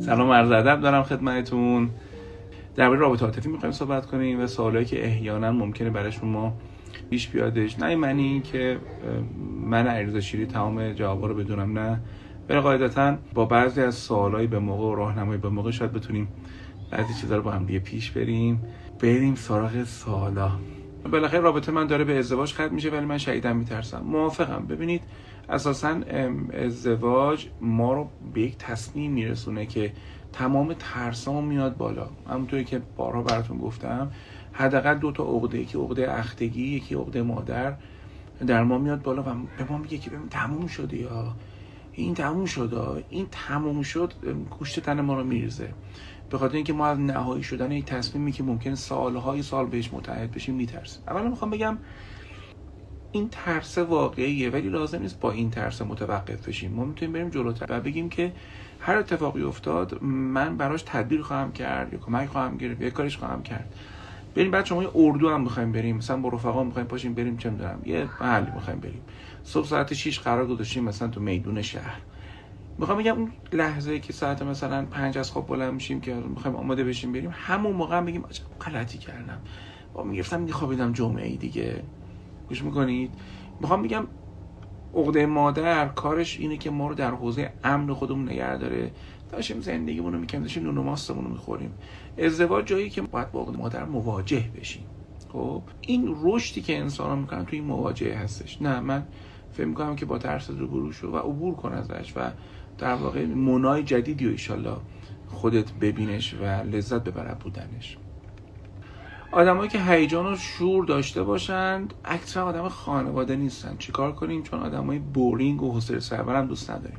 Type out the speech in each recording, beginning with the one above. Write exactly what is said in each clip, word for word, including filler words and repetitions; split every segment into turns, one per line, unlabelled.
سلام عرض ادب دارم خدمتتون. درباره رابطه عاطفی می‌خوایم صحبت کنیم و سوالایی که احیانا ممکنه برای شما پیش بیادش. نه معنی که من علیرضا شیری تمام جوابا رو بدونم، نه، ولی قاعدتاً با بعضی از سوالای به موقع و راهنمایی به موقع شاید بتونیم بعضی چیزا رو با هم دیگه پیش بریم. بریم سراغ سوالا. بالاخره رابطه من داره به ازدواج ختم میشه، ولی من شدیداً میترسم. موافقم. ببینید اساساً ازدواج ما رو به یک تصمیم میرسونه که تمام ترسام میاد بالا. همونطوری که بارها براتون گفتم، حداقل دو تا عقده، یکی عقده اختگی، یکی عقده مادر در ما میاد بالا و به ما میگه که ببین تموم شده، یا این تموم شد، این تموم شد، گوشت تن ما رو میریزه. به خاطر اینکه ما از نهایی شدن یک تصمیمی که ممکنه سالهای سال بهش متعهد بشیم میترسیم. اولا میخوام بگم این ترس واقعیه، ولی لازم نیست با این ترس متوقف بشیم. ما میتونیم بریم جلوتر و بگیم که هر اتفاقی افتاد من براش تدبیر خواهم کرد، یا کمک خواهم گرفت، یا کارش خواهم کرد. بریم بعد شما یه اردو هم می‌خوایم بریم، مثلا با رفقا می‌خوایم پاشیم بریم چه می‌دونم یه محلی می‌خوایم بریم، صبح ساعت شش قرار گذاشتیم مثلا تو میدون شهر. میخوام بگم اون لحظه‌ای که ساعت مثلا پنج از خواب بلند میشیم که می‌خوایم آماده بشیم بریم، همون موقع هم بگیم عجب غلطی کردم، با میگفتم می‌خوابیدم جمعه دیگه. گوش می‌کنید؟ میخوام بگم عقده مادر کارش اینه که ما رو در حوزه امن خودمون نگه داره، داشتیم زندگیمون رو می‌کنیم، داشتیم نون و ماستمون رو می‌خوریم. ازدواج جایی که باید با عقده مادر مواجه بشیم. خب این رشدی که انسان‌ها می‌کنن توی این مواجهه هستش. نه، من فکر می‌کنم که با ترس روبرو شو و عبور کن ازش و در واقع منای جدیدی رو ان شاءالله خودت ببینش و لذت ببر بودنش. آدمایی که هیجان و شور داشته باشند اکثرا آدم خانواده نیستن. چیکار کنیم؟ چون آدمای بورینگ و حوصله سربر هم دوست نداریم.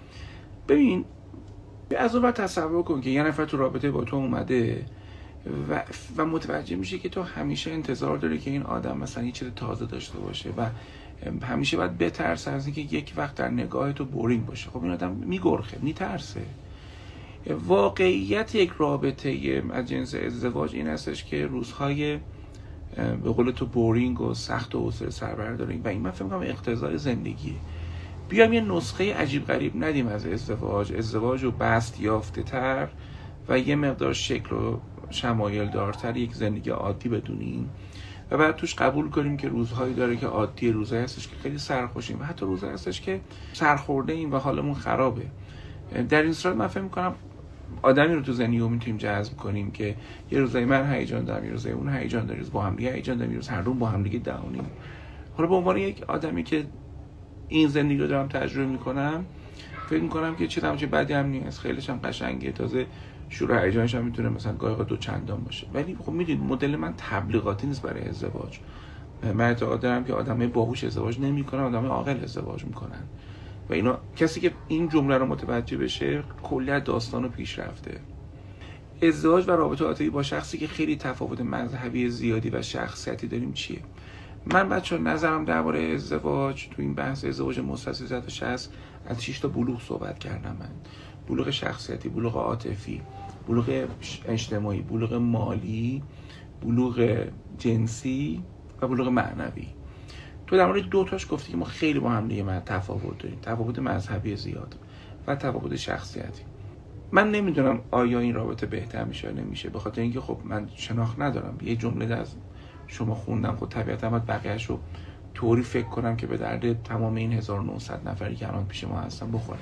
ببین از اون ور تصور کن که یه نفر تو رابطه با تو اومده و و متوجه میشه که تو همیشه انتظار داری که این آدم مثلا یه چیز تازه داشته باشه و همیشه باید بترسه از اینکه یک وقت در نگاه تو بورینگ باشه. خب این آدم میگرخه، میترسه. واقعیت یک رابطه از جنس ازدواج این هستش که روزهای به قول تو بورینگ و سخت و حوصله سربر داریم و این من فکر می‌کنم اقتضای زندگیه. بیام یه نسخه عجیب غریب ندیم از ازدواج، ازدواج رو بست یافته تر و یه مقدار شکل و شمایل دارتر یک زندگی عادی بدونیم و بعد توش قبول کنیم که روزهایی داره که عادی، روزهایی هستش که خیلی سرخوشیم و حتی روزهایی هستش که سرخورده ایم و حالمون خرابه. در این صورت من فکر می‌کنم آدمی رو تو زندگی میتونیم جذب کنیم که یه روزای من هیجان دارم، یه روزای اون هیجان داره، با هم دیگه هیجان داریم، یه روز هر روز با هم دیگه دعوانیم. حالا به عنوان یک آدمی که این زندگی رو دارم تجربه میکنم فکر میکنم که چه چه بدی هم نیست، خیلیش هم قشنگه، تازه شور و هیجانش هم میتونه مثلا گاهی دو چندان باشه. ولی خب میدونید مدل من تبلیغاتی نیست برای ازدواج. من اعتقاد دارم که آدمای باهوش ازدواج نمیکنن، آدمای عاقل ازدواج میکنن و اینا کسی که این جمله رو متوجه بشه کلی داستانو پیش رفته. ازدواج و رابطه عاطفی با شخصی که خیلی تفاوت مذهبی زیادی و شخصیتی داریم چیه؟ من بچه‌ها نظرم درباره ازدواج تو این بحث ازدواج مؤسسه صد و شصت از شش تا بلوغ صحبت کردم. من بلوغ شخصیتی، بلوغ عاطفی، بلوغ اجتماعی، بلوغ مالی، بلوغ جنسی و بلوغ معنوی. تو در مورد دو تاش گفتی که ما خیلی با هم دیگه من تفاوت داریم، تفاوت مذهبی زیاد و تفاوت شخصیتی. من نمیدونم آیا این رابطه بهتر میشه یا نمیشه، به خاطر اینکه خب من شناخت ندارم. یه جمله از شما خوندم، خب طبیعتا باید بقیه‌اش رو طوری فکر کنم که به درد تمام این هزار و نهصد نفری که الان پیش ما هستن بخوره.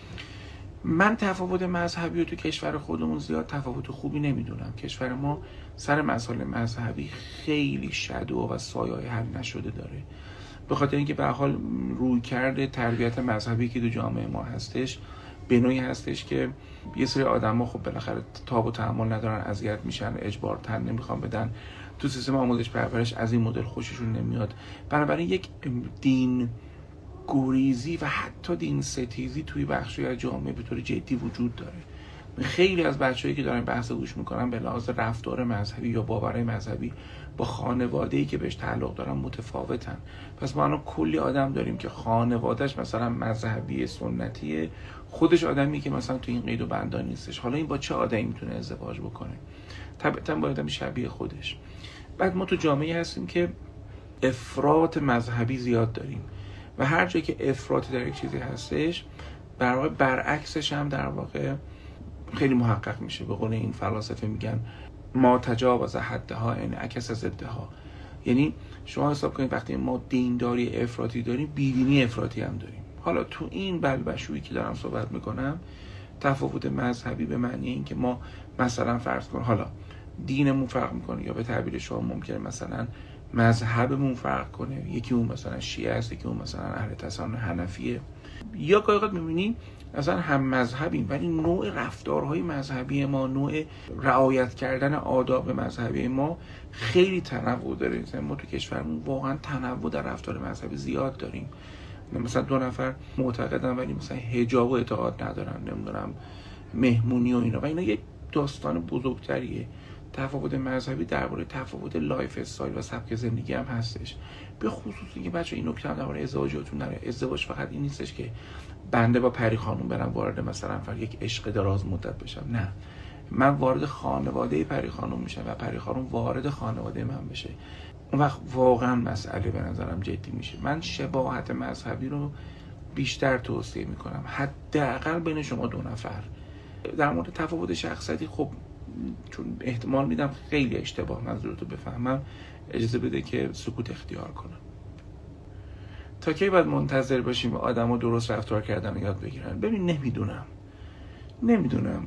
من تفاوت مذهبی رو تو کشور خودمون زیاد تفاوت خوبی نمیدونم. کشور ما سر مسائل مذهبی خیلی شدو و سایه‌های حل نشده داره، به خاطر اینکه به هر حال روی کرده تربیت مذهبی که تو جامعه ما هستش به نوعی هستش که یه سری آدم‌ها خب بالاخره تاب و تحمل ندارن، اذیت میشن، اجبار تن نمیخوان بدن، تو سیستم آموزش پرورش از این مدل خوششون نمیاد. بنابراین یک دین گریزی و حتی دین ستیزی توی بخشی از جامعه به طور جدی وجود داره. خیلی از بچه‌هایی که دارن بحث گوش میکنن به لحاظ رفتار مذهبی یا باورهای مذهبی با خانواده‌ای که بهش تعلق دارن متفاوتن. پس ما الان کلی آدم داریم که خانواده‌اش مثلا مذهبی سنتیه، خودش آدمی که مثلا تو این قید و بندان نیستش. حالا این با چه آدمی میتونه ازدواج بکنه؟ طبعا با آدمی شبیه خودش. بعد ما تو جامعه هستیم که افراط مذهبی زیاد داریم و هر جایی که افراط در یک چیزی هستش در واقع برعکسش هم در واقع خیلی محقق میشه. به قول این فلاسفه میگن ما تجاوز حدها ان عکس ضدها. یعنی شما حساب کنید وقتی ما دینداری افراطی داریم، بیدینی افراطی هم داریم. حالا تو این بلبشویی که دارم صحبت میکنم، تفاوت مذهبی به معنی این که ما مثلا فرض کن حالا دینمون فرق میکنه، یا به تعبیر شما ممکنه مثلا مذهبمون فرق کنه، یکی اون مثلا شیعه است، یکی اون مثلا اهل تسنن حنفیه، یا گاهی اوقات میبینی مثلا هم مذهبیم ولی نوع رفتارهای مذهبی ما، نوع رعایت کردن آداب مذهبی ما خیلی تنوع داره. مثلا ما تو کشورمون واقعا تنوع در رفتار مذهبی زیاد داریم. مثلا دو نفر معتقدن ولی مثلا حجاب و اعتقاد ندارن، نمیدونم مهمونی و اینا، و اینا یک داستان بزرگتریه. تفاوت مذهبی درباره تفاوت لایف استایل و سبک زندگی هم هستش. به خصوص اینکه بچه این نکته هم درباره ازدواجتون نره. ازدواج فقط این نیستش که بنده با پری خانم برم وارد مثلا فر یک عشق دراز مدت بشم، نه، من وارد خانواده پری خانم میشم و پری خانم وارد خانواده من بشه. اون وقت واقعا مسئله به نظرم جدی میشه. من شباهت مذهبی رو بیشتر توصیه میکنم، حداقل بین شما دو نفر. در مورد تفاوت شخصیتی خب چون احتمال میدم خیلی اشتباه منظورتو بفهمم، اجازه بده که سکوت اختیار کنم. تا کی باید منتظر باشیم آدم‌ها درست رفتار کردن یاد بگیرن؟ ببین نمیدونم نمیدونم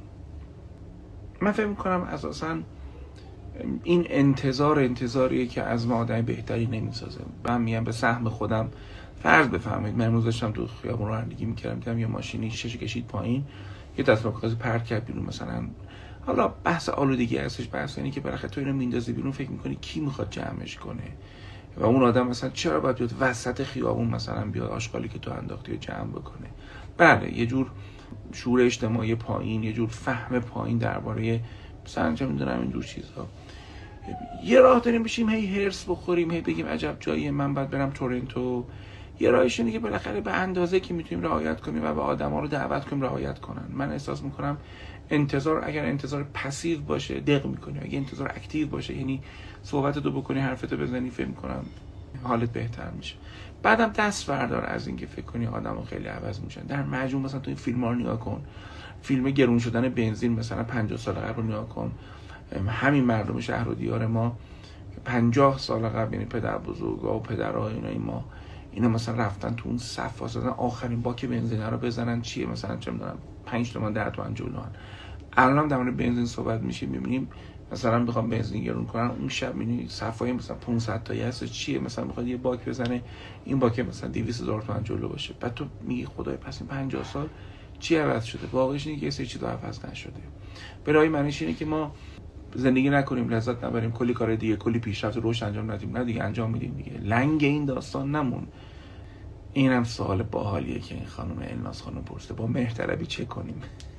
من فکر میکنم اساساً این انتظار انتظاریه که از ما آدم بهتری نمیسازه. من میگم به سهم خودم فرض بفهمید من امروز داشتم تو خیابون رانندگی میکردم، دیدم یه ماشینی شیشه کشید پایین، یه دست مکازی پرت کرد بیرون. مثلا حالا بحث آلودگی هستش، بحث اینه که بالاخره تو اینو میندازی بیرون، فکر میکنی کی میخواد جمعش کنه؟ و اون آدم مثلا چرا باید بیاد وسط خیابون مثلا بیاد آشغالی که تو انداختی رو جمع بکنه؟ بله، یه جور شعور اجتماعی پایین، یه جور فهم پایین درباره مثلا چه میدونم این جور چیزها. یه راه داریم بشیم هی هرس بخوریم، هی بگیم عجب جاییه، من باید برم تورنتو. یه راهش اینه که بالاخره به اندازه که میتونیم رعایت کنیم و به آدما رو دعوت کنیم رعایت کنن. من احساس میکنم انتظار، اگر انتظار پسیو باشه دق میکنی، اگه انتظار اکتیو باشه یعنی صحبتتو بکنی، حرفتو بزنی، فکر میکنم حالت بهتر میشه. بعدم دست بردار از اینکه فکر کنی آدما خیلی عوض میشن. در مجموع مثلا تو این فیلم‌ها رو نگاه کن، فیلم گرون شدن بنزین مثلا پنجاه سال قبل رو نگاه کن، همین مردم شهر و دیار ما پنجاه سال قبل، یعنی پدر بزرگا و پدرای اینا ما اینا مثلا رفتن تو اون صف واسه آخرین باک بنزین رو بزنن، چیه مثلا چه میدونم پنج تومن ده تومن جلوان. الان هم در مورد بنزین صحبت میشه، میبینیم مثلا بخوام بنزین گرون کنن، اون شب میبینی صفای مثلا پانصد تایی هست، چیه مثلا میخواد یه باک بزنه، این باک مثلا دویست هزار تومن جلو باشه. بعد تو میگی خدای پس این پنجاه سال چی عوض شده؟ واقعش اینه که یه سری چیزا عوض نشده. برای معنیش اینه که ما زندگی نکنیم، لذت نبریم، کلی کار دیگه، کلی پیشرفت رشد انجام ندیم، نه دیگه انجام میدیم دیگه. لنگ این داستان نمون. اینم سوال باحالیه که این خانم الناز خانم پرسیده، با مهرطلبی چه کنیم؟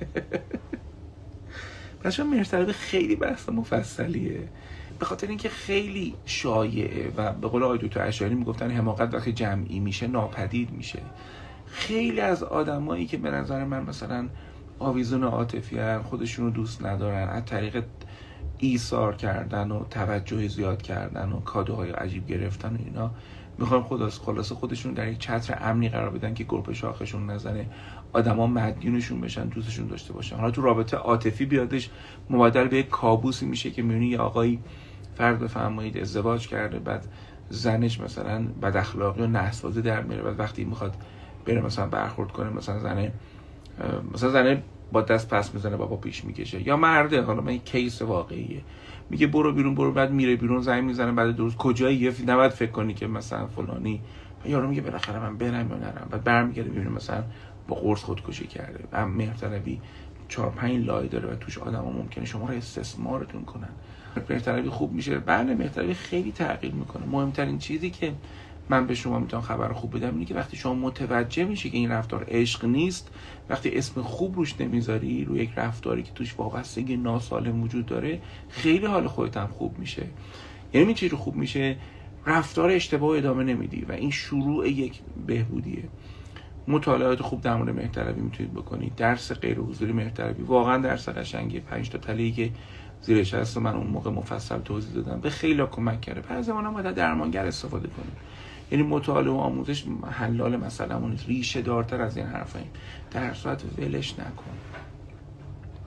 بچه‌ها مهرطلبی خیلی بحث مفصلیه، به خاطر اینکه خیلی شایعه و به قول آقای دکتر اشعری میگفتن حماقت وقتی جمعی میشه ناپدید میشه. خیلی از آدمایی که به نظر من مثلا آویزون عاطفی ان، خودشون رو دوست ندارن، از طریق ایثار کردن و توجه زیاد کردن و کادوهای عجیب گرفتن و اینا میخوام خلاص خلاصه خودشون در یک چتر امنی قرار بدن که گربه شاخشون نزنه، آدما مدیونشون بشن، دوستشون داشته باشن. حالا تو رابطه عاطفی بیادش مبادل به یک کابوسی میشه که میبینی یه آقایی فرض بفرمایید ازدواج کرده، بعد زنش مثلا بد اخلاقی و نحس‌بازی در میاره، بعد وقتی میخواد بره مثلا برخورد کنه مثلا زنه مثلا زنه با دست پس میزنه، بابا پیش میکشه، یا مرده، حالا من این کیس واقعیه، میگه برو بیرون برو، بعد میره بیرون زنگ میزنه بعد دو روز کجایی، نباید فکر کنی که مثلا فلانی، یارو میگه بالاخره من برم یا نرم، بعد برمیگرده میبینه مثلا با قرص خودکشی کرده. و مهرطلبی چهار پنج لایه داره و توش آدما ممکنه شما رو استثمارتون کنن. مهرطلبی خوب میشه؟ بله، مهرطلبی خیلی تغییر میکنه. مهمترین چیزی که من به شما میتونم خبر خوب بدم اینه که وقتی شما متوجه میشی که این رفتار عشق نیست، وقتی اسم خوب روش نمیذاری روی یک رفتاری که توش وابستگی ناسالم وجود داره، خیلی حال خودت هم خوب میشه. یعنی چی رو خوب میشه؟ رفتار اشتباه ادامه نمیدی و این شروع یک بهبودیه. مطالعات خوب در مورد مهرطلبی میتونید بکنید. درس غیر حضوری مهرطلبی واقعا درس قشنگیه، پنج تا تله‌ای که زیرش هست من اون موقع مفصل توضیح دادم، به خیلی کمک کرده. بعضی زمانا باید درمانگر استفاده کنیم. یعنی مطالعه و آموزش حلال مسئله‌مون نیست، ریشه دارتر از این حرفاییم. در صورت ولش نکن.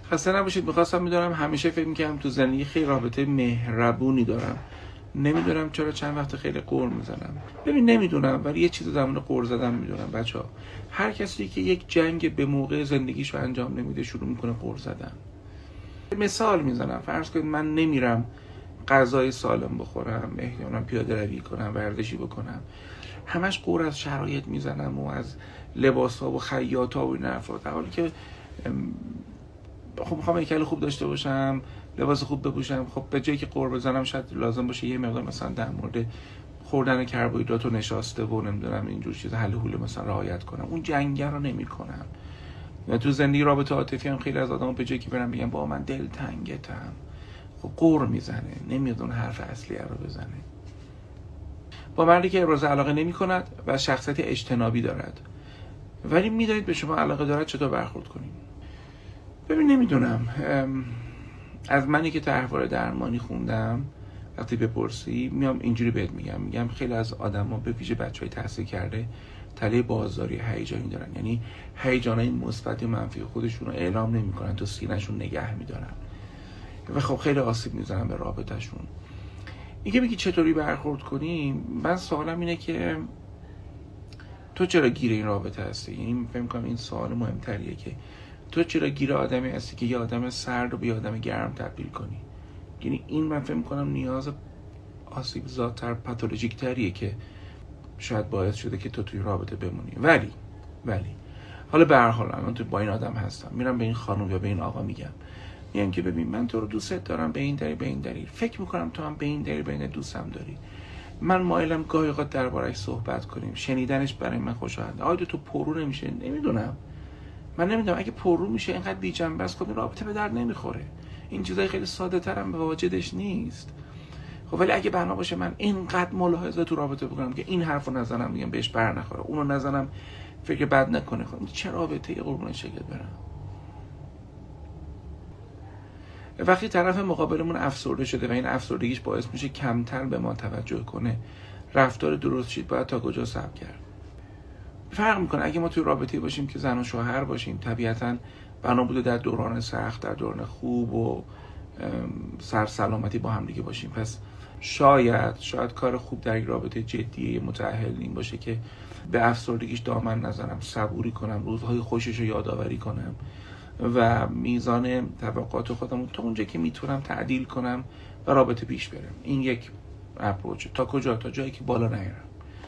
خسته نباشید. میخواستم میدونم همیشه فکر میکنم تو زندگی خیلی رابطه مهربونی دارم، نمیدونم چرا چند وقت خیلی قور میزنم. ببین نمیدونم، ولی یه چیز در مورد قور زدن میدونم بچه ها. هر کسی که یک جنگ به موقع زندگیشو انجام نمیده شروع میکنه قور زدن. مثال میزنم، فرض کنید من نمیرم غذای سالم بخورم، احیانا پیاده روی کنم، ورزشی بکنم، همش قور از شرایط میزنم و از لباس‌ها و خیاط‌ها و این حرفا، در حالی که خب میخوام هیکل خوب داشته باشم، لباس خوب بپوشم. خب به جایی که قور بزنم شاید لازم باشه یه مقدار مثلا در مورد خوردن کربوهیدرات و نشاسته و نمیدونم اینجور چیز حل و حوله مثلا رعایت کنم. اون جنگه رو نمیکنم. و تو زندگی رابطه عاطفی هم خیلی از آدما به جایی که برن بگن با من دلتنگتم، خب قور میزنه، نمیاد اون حرف اصلی رو بزنه. با مردی که ابراز علاقه نمیکند و شخصیت اجتنابی دارد ولی میدونید به شما علاقه دارد، چطور برخورد کنید؟ ببین نمیدونم، از منی که تحول درمانی خوندم وقتی بپرسی میام اینجوری بهت میگم میگم خیلی از آدما به ویژه بچهای تحصیل کرده تله بازاری هیجانی دارن، یعنی هیجانای مثبت و منفی خودشون رو اعلام نمیکنن، تو سینه‌شون نگه میدارن و خب خیلی آسیب میزنن به رابطه‌شون. اینکه بگی چطوری برخورد کنیم، من سوالم اینه که تو چرا گیر این رابطه هستی؟ یعنی فکر می‌کنم این سوال مهمتریه که تو چرا گیر آدمی هستی که یه آدم سرد رو به یه آدم گرم تبدیل کنی. یعنی این من فکر می‌کنم نیاز آسیب زاتر پاتولوژیک تریه که شاید باعث شده که تو توی رابطه بمونی. ولی ولی حالا به هر حال الان تو با این آدم هستم، میرم به این خانم یا به این آقا میگم میگم که ببین من تو رو دوست دارم به این دلیل به این دلیل، فکر می‌کنم تو هم به این دلیل به این دوستم داری، من مایلم گاهی اوقات درباره‌اش صحبت کنیم، شنیدنش برای من خوشایند. آیا تو پررو نمیشه؟ نمیدونم، من نمیدونم. اگه پررو میشه اینقدر بی جنبه است، خب این رابطه به درد نمیخوره. این چیزای خیلی ساده تر هم به واجدش نیست. خب ولی اگه بنا باشه من اینقدر ملاحظه تو رابطه بکنم که این حرفو نزنم میگم بهش بر نخوره، اونو نزنم فکر بد نکنه، خب چه رابطه قربون شکلت برم؟ وقتی طرف مقابلمون افسرده شده و این افسردگیش باعث میشه کمتر به ما توجه کنه، رفتار درست شید باید تا کجا صبر کرد؟ فرق میکنه. اگه ما توی رابطه باشیم که زن و شوهر باشیم، طبیعتاً بنا بوده در دوران سخت، در دوران خوب و سرسلامتی با هم دیگه باشیم. پس شاید شاید کار خوب در یک رابطه جدی متأهل این باشه که به افسردگیش دامن نزنم، صبوری کنم، روزهای خوشش رو یادآوری کنم و میزان توقعات خودم رو تا اونجا که میتونم تعدیل کنم و رابطه پیش برم. این یک اپروچ. تا کجا؟ تا جایی که بالا نیارم.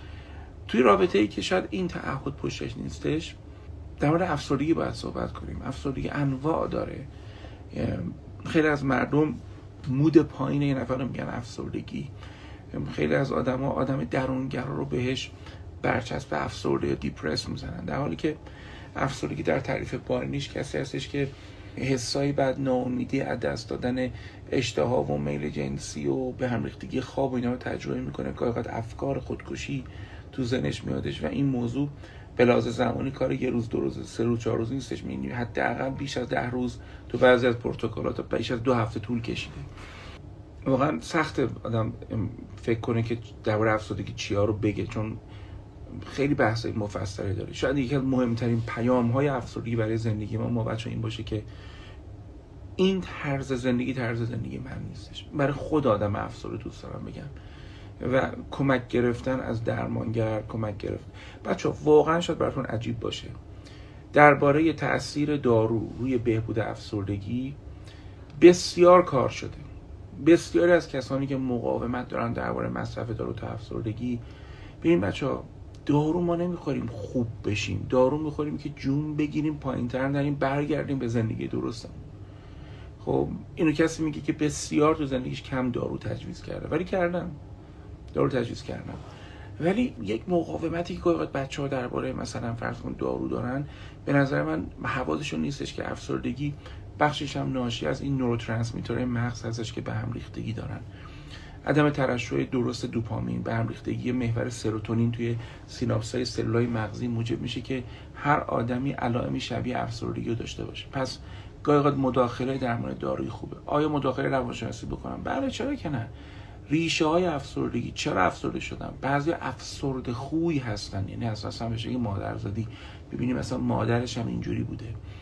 توی رابطه ای که شاید این تعهد پشتش نیستش، در مورد افسردگی باید صحبت کنیم. افسردگی انواع داره. خیلی از مردم مود پایین یه نفر رو میگن افسردگی. خیلی از آدم ها آدم درونگرا رو بهش برچسب افسرده یا دیپرس میزنن، در حالی که افسردگی در تعریف بالینیش کسی هستش که حسایی بعد ناامیدی، از دست دادن اشتها و میل جنسی و به هم ریختگی خواب و اینا رو تجربه میکنه. گاهی اوقات افکار خودکشی تو ذهنش میادش و این موضوع به لحاظ زمانی کار یه روز دو روز سه روز چهار روز نیستش، می‌بینی حداقل بیش از ده روز تو بعضی از پروتکلات بیش از دو هفته طول کشیده. واقعا سخته آدم فکر کنه که درباره افسردگی چیا رو بگه، چون خیلی بحثای مفصلی داره. شاید یکی از مهمترین پیام‌های افسردگی برای زندگی ما ما بچه‌ها این باشه که این طرز زندگی طرز زندگی من نیستش. برای خود آدم افسرده دوست دارم بگم و کمک گرفتن از درمانگر، کمک گرفتن. بچه‌ها واقعا شاید براتون عجیب باشه، درباره تأثیر دارو روی بهبود افسردگی بسیار کار شده. بسیاری از کسانی که مقاومت دارن درباره مصرف دارو تا افسردگی، ببین بچه‌ها دارو ما نمیخوریم خوب بشیم، دارو میخوریم که جون بگیریم، پایین‌تر نریم، برگردیم به زندگی درستمون. خب اینو کسی میگه که بسیار تو زندگیش کم دارو تجویز کرده، ولی کردن دارو تجویز کردن. ولی یک مقاومتی که گاهی بچه‌ها درباره مثلا فرض کن دارو دارن، به نظر من حواسشون نیستش که افسردگی بخشش هم ناشی از این نوروترانسمیترهای مغز هستش که به هم ریختگی دارن. عدم ترشح درست دوپامین، به هم ریختگی محور سروتونین توی سیناپس‌های سلولای مغزی موجب میشه که هر آدمی علائمی شبیه افسردگی رو داشته باشه. پس گاهی اوقات مداخله درمان دارویی خوبه. آیا مداخله روانشناسی بکنم؟ بله، چرا که نه. ریشه های افسردگی، چرا افسرده شدن؟ بعضی افسرده خوی هستن، یعنی اساسا بشه که مادرزادی، ببینیم مثلا مادرش هم اینجوری بوده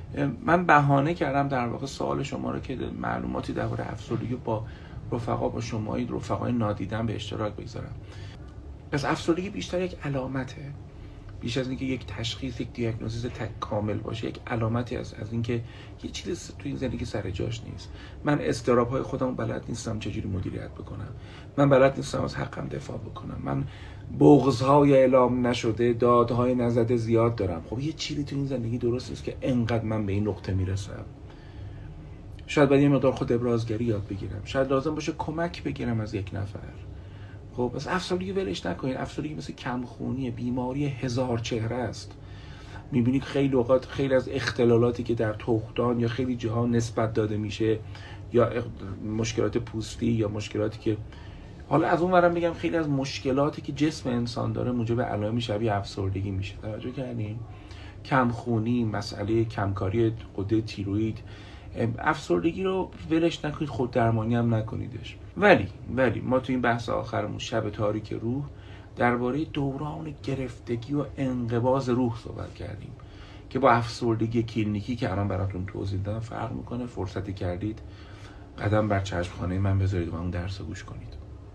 من بهانه کردم در واقع سوال شما رو که معلوماتی درباره افسردگی با رفقا با شما رفقای نادیدن به اشتراک بگذارم. پس افسردگی بیشتر یک علامته، بیش از اینکه یک تشخیص، یک دیاگنوزیس تک کامل باشه، یک علامتی از از اینکه یه چیزی تو این زندگی سر جاش نیست. من اضطراب‌های خودم بلد نیستم چجوری مدیریت بکنم، من بلد نیستم از حقم دفاع بکنم، من بغض‌های اعلام نشده، دادهای نزده زیاد دارم. خب یه چیزی تو این زندگی درست نیست که انقدر من به این نقطه میرسم. شاید باید یه مقدار خود ابرازگری یاد بگیرم، شاید لازم باشه کمک بگیرم از یک نفر. خب پس افسردگی ولش نکنید. افسردگی مثل کمخونی، بیماری هزار چهره است. میبینید خیلی اوقات خیلی از اختلالاتی که در تخمدان یا خیلی جاها نسبت داده میشه، یا مشکلات پوستی یا مشکلاتی که حالا از اون ورم بگم خیلی از مشکلاتی که جسم انسان داره موجب علائم شبیه افسردگی میشه. توجه کردین؟ کمخونی، مسئله کمکاری غده تیروئید، افسردگی رو ولش نکنید، خود درمانی هم نکنیدش. ولی ولی ما تو این بحث آخرمون شب تاریک روح درباره دوران گرفتگی و انقباض روح صحبت کردیم که با افسردگی کلینیکی که الان براتون توضیح دادم فرق میکنه. فرصتی کردید قدم بر چشمخانه من بذارید و اون درس رو گوش کنید.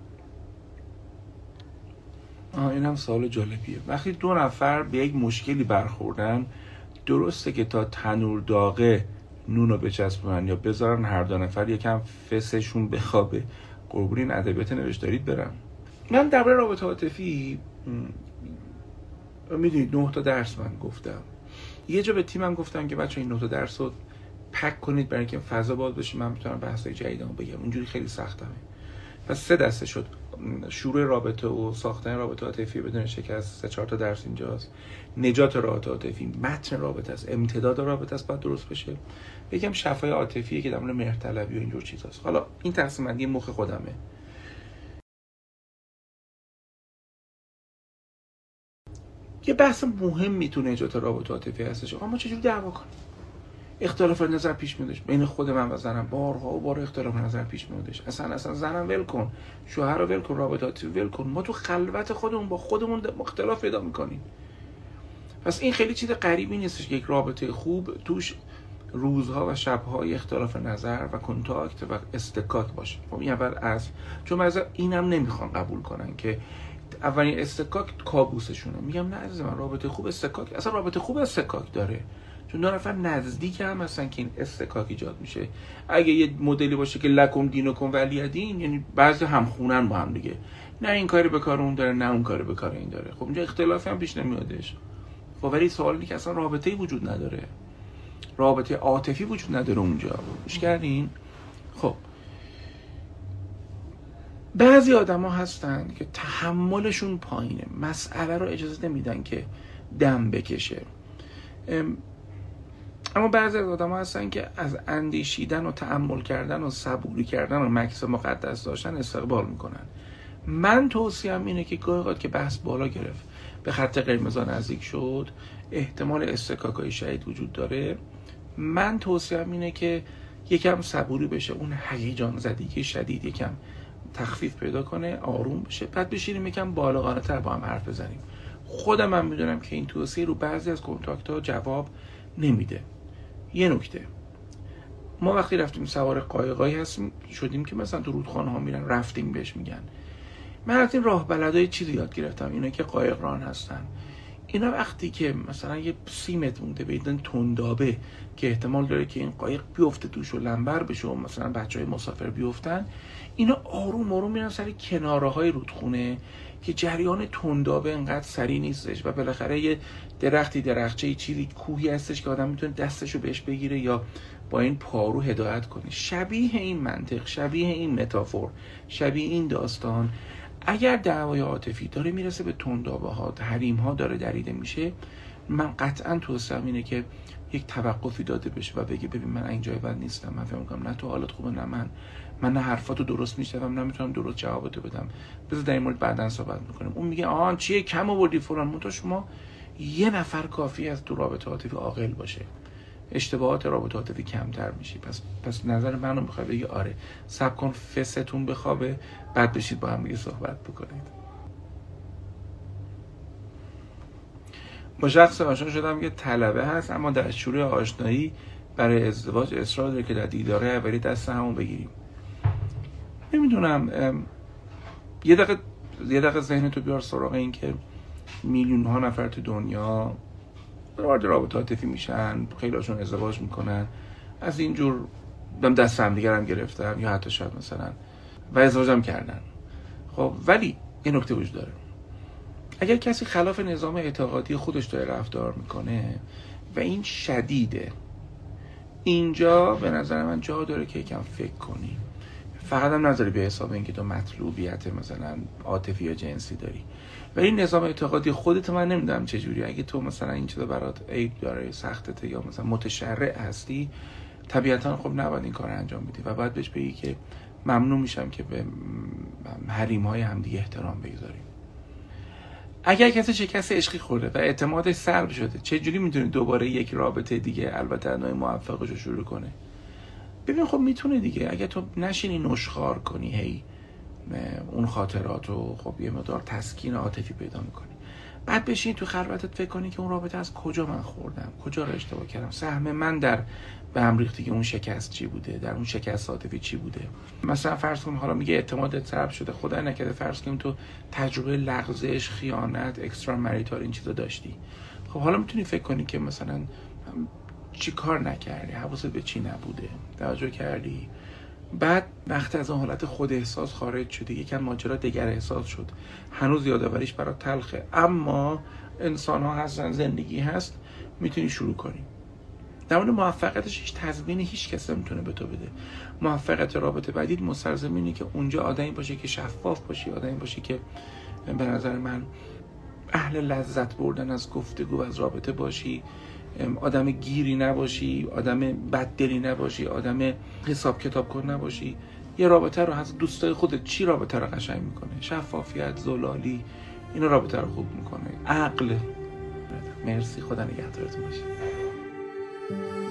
آه این هم سوال جالبیه. وقتی دو نفر به یک مشکلی برخوردن، درسته که تا تنور داغه نون رو بچسبونن یا بذارن هر دو نفر یکم فسشون بخوابه؟ قربون این ادبیات نوشتارید برم. من درباره رابطه عاطفی میدونید نه تا درس من گفتم. یه جا به تیمم گفتم که بچه‌ها این نه تا درس رو پک کنید برای اینکه فضا باز بشه، من میتونم بحث‌های جدیدمو بگم. اونجوری خیلی سختمه. پس سه دسته شد: شروع رابطه و ساختن رابطه عاطفی بدون شکست، سه چهار تا درس اینجاست. نجات رابطه عاطفی، متن رابطه است، امتداد رابطه است، باید درست بشه. یکم شفای عاطفیه که در مورد مهرطلبی و اینجور چیزاست. حالا این تقسیم بندی مخ خودمه. یه بحث مهم میتونه نجات رابطه عاطفی هستش. آقا ما چجوری دعوا کنیم؟ اختلاف نظر پیش میادش بین خود من و زنم، بارها و بار اختلاف نظر پیش میادش. اصلا اصلا زنم ول کن، شوهر رو ول کن، رابطه عاطفی ول کن، ما تو خلوت خودمون با خودمون اختلاف پیدا میکنیم. پس این خیلی چیز غریبی نیستش که یک رابطه خوب توش روزها و شبهای اختلاف نظر و کنتاکت و استکاک باشه. خب این اول از چون مثلا اینم نمیخوان قبول کنن که اولین استکاک کابوسشونه. میگم نه عزیز من، رابطه خوب استکاک، اصلا رابطه خوب استکاک داره، چون دو نفر نزدیک هم هستن که این استکاک ایجاد میشه. اگه یه مدلی باشه که لکم دینکم ولی دین، یعنی بعضی همخونن با هم دیگه، نه این کاری به کار اون داره نه اون کاری به کار این داره، خب اونجا اختلافی هم پیش نمیادش. خب ولی سوال اینه که اصلا رابطه‌ای وجود نداره، رابطه عاطفی وجود نداره اونجا. گوش کردین؟ خب بعضی آدم ها هستن که تحملشون پایینه، مسئله رو اجازه نمیدن که دم بکشه. اما بعضی از آدم ها هستن که از اندیشیدن و تأمل کردن و صبوری کردن و مکث مقدس داشتن استقبال میکنن. من توصیهم اینه که گاهی اوقات که بحث بالا گرفت، به خط قرمز نزدیک شد، احتمال استکاکای شدید وجود داره، من توصیهم اینه که یکم صبوری بشه، اون هیجان زدگی شدید یکم تخفیف پیدا کنه، آروم بشه، بعد بشینیم یکم بالغانه تر با هم حرف بزنیم. خودم من میدونم که این توصیه رو بعضی از کنتاکت ها جواب نمیده. یه نکته، ما وقتی رفتیم سوار قایقایی هستیم شدیم که مثلا تو رودخانه ها میرن رفتینگ بهش میگن، من از این راه بلدای چیزی یاد گرفتم. اینا که قایق ران هستن، اینا وقتی که مثلا یه سیمت مونده بیدن تندابه که احتمال داره که این قایق بیفته توش و لنبر بشه و مثلا بچهای مسافر بیفتن، اینا آروم آروم میرن سر کناره های رودخونه که جریان تندابه انقدر سریع نیستش و بالاخره یه درختی درخچه چیزی کوهی هستش که آدم میتونه دستشو بهش بگیره یا با این پارو هدایت کنه. شبیه این منطق، شبیه این متافور، شبیه این داستان، اگر دعوای عاطفی داره میرسه به تندابه ها، حریم ها داره دریده میشه، من قطعا توصیه‌ام اینه که یک توقفی داده بشه و بگه ببین من اینجای بد نیستم، من فکر می‌کنم نه تو حالت خوبه نه من من نه حرفاتو درست میشنوم نه میتونم درست جوابتو بدم، بذار در این مورد بعداً صحبت میکنیم. اون میگه آهان چیه کم آوردی فلان، منتها شما یه نفر کافی از تو رابطه عاطفی عاقل باشه، اشتباهات رابطه عاطفی کمتر میشه. پس پس نظر منو میخواد بگی آره صبر کن فستون بخوابه بعد بشید با هم دیگه صحبت بکنید. با شخص آشنا شدم که طلبه هست اما در شروع آشنایی برای ازدواج اصرار داره که در دیدار اولی دست همون بگیریم. نمیدونم، یه دقیقه یه دقیقه ذهنتو بیار سراغ این که میلیون ها نفر تو دنیا وارد رابطه عاطفی میشن، خیلی هاشون ازدواج میکنن، از اینجور دم دست هم دیگر هم گرفتن یا حتی شاید مثلا و ازدواج هم کردن. خب ولی یه نکته وجود داره، اگر کسی خلاف نظام اعتقادی خودش داره رفتار میکنه و این شدیده، اینجا به نظر من جا داره که یکم فکر کنی. فقط هم نذاری به حساب اینکه تو مطلوبیت مثلا عاطفی یا جنسی داری. و این نظام اعتقادی خودت من نمیدونم چجوری، اگه تو مثلا این چیزا برات عیب داره، سختته یا مثلا متشرع هستی، طبیعتا خب نباید این کار انجام بدی و باید بهش بگی که ممنون میشم که به حریم های همدیگه احترام بگذاریم. اگر کسی شکست عشقی خورده و اعتمادش سلب شده، چجوری میتونه دوباره یک رابطه دیگه، البته از نوع موفقش رو شروع کنه؟ ببین خب میتونه دیگه، اگه تو نشینی نشخوار کنی هی اون خاطراتو، خب یه مقدار تسکین عاطفی پیدا میکنی، بعد بشین تو خلوتت فکر کنی که اون رابطه از کجا من خوردم، کجا رو اشتباه کردم، سهم من در به هم ریختگی اون شکست چی بوده، در اون شکست عاطفی چی بوده. مثلا فرض کن حالا میگه اعتمادت سلب شده، خدای نکرده فرض کن تو تجربه لغزش، خیانت، اکسترا مریتال این چیزا داشتی. خب حالا میتونی فکر کنی که مثلا چی کار نکردی، حواست به چی نبوده، توجه کردی. بعد وقتی از اون حالت خود احساس خارج شدی، یکم ماجرا دگر احساس شد، هنوز یادآوریش برات تلخه اما انسان ها هستن، زندگی هست، میتونی شروع کنی. در مورد موفقیتش هیچ تضمینی هیچ کس نمیتونه به تو بده. موفقیت رابطه بعدیت مستلزم اینه که اونجا آدمی باشه که شفاف باشی، آدمی باشه که به نظر من اهل لذت بردن از گفتگو و از رابطه باشی، آدم گیری نباشی، آدم بددلی نباشی، آدم حساب کتاب کن نباشی. یه رابطه رو از دوستای خودت، چی رابطه رو قشنگ میکنه؟ شفافیت، زلالی، اینا رابطه رو خوب میکنه. عقل. مرسی، خدا نگهدارتون باشه.